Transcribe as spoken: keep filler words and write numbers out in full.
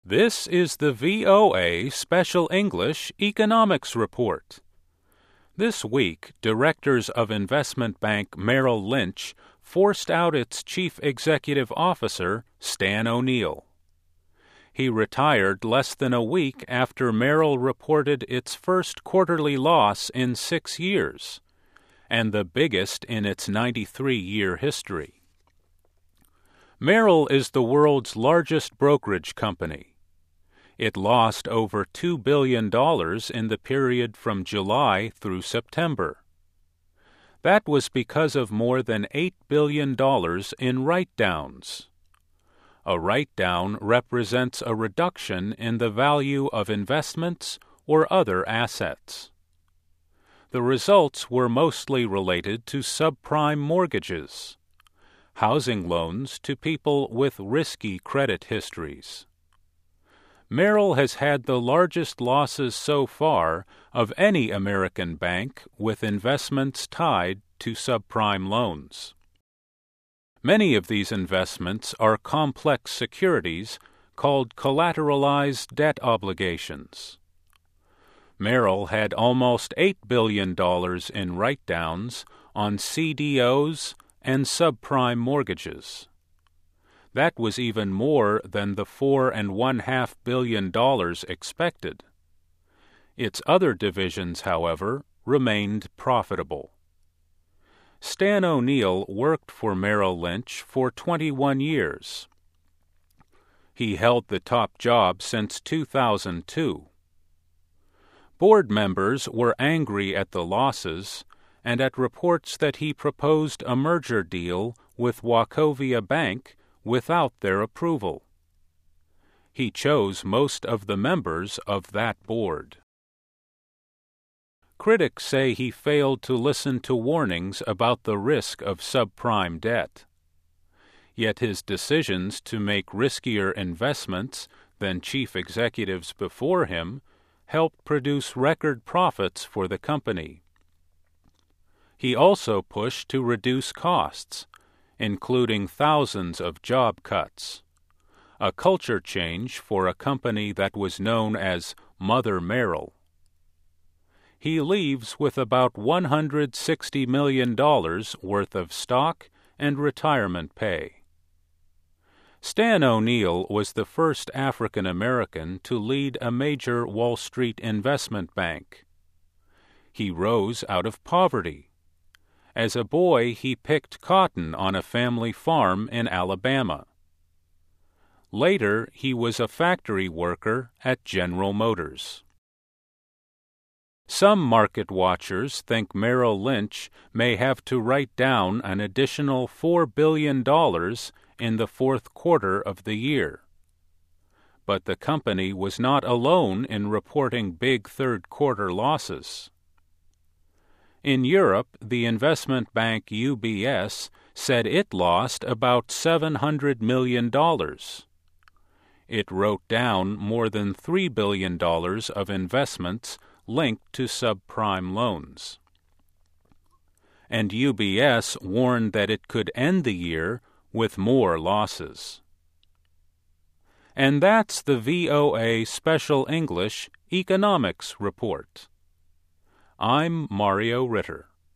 This is the V O A Special English Economics Report. This week, directors of investment bank Merrill Lynch forced out its chief executive officer, Stan O'Neill. He retired less than a week after Merrill reported its first quarterly loss in six years, and the biggest in its ninety-three-year history. Merrill is the world's largest brokerage company. It lost over two billion dollars in the period from July through September. That was because of more than eight billion dollars in write-downs. A write-down represents a reduction in the value of investments or other assets. The results were mostly related to subprime mortgages, housing loans to people with risky credit histories. Merrill has had the largest losses so far of any American bank with investments tied to subprime loans. Many of these investments are complex securities called collateralized debt obligations. Merrill had almost eight billion dollars in write-downs on C D Os and subprime mortgages. That was even more than the four and one half billion dollars expected. Its other divisions, however, remained profitable. Stan O'Neill worked for Merrill Lynch for twenty-one years. He held the top job since two thousand two. Board members were angry at the losses and at reports that he proposed a merger deal with Wachovia Bank without their approval. He chose most of the members of that board. Critics say he failed to listen to warnings about the risk of subprime debt. Yet his decisions to make riskier investments than chief executives before him helped produce record profits for the company. He also pushed to reduce costs, including thousands of job cuts, a culture change for a company that was known as Mother Merrill. He leaves with about one hundred sixty million dollars worth of stock and retirement pay. Stan O'Neill was the first African American to lead a major Wall Street investment bank. He rose out of poverty. As a boy, he picked cotton on a family farm in Alabama. Later, he was a factory worker at General Motors. Some market watchers think Merrill Lynch may have to write down an additional four billion dollars in the fourth quarter of the year. But the company was not alone in reporting big third-quarter losses. In Europe, the investment bank U B S said it lost about seven hundred million dollars. It wrote down more than three billion dollars of investments linked to subprime loans. And U B S warned that it could end the year with more losses. And that's the V O A Special English Economics Report. I'm Mario Ritter.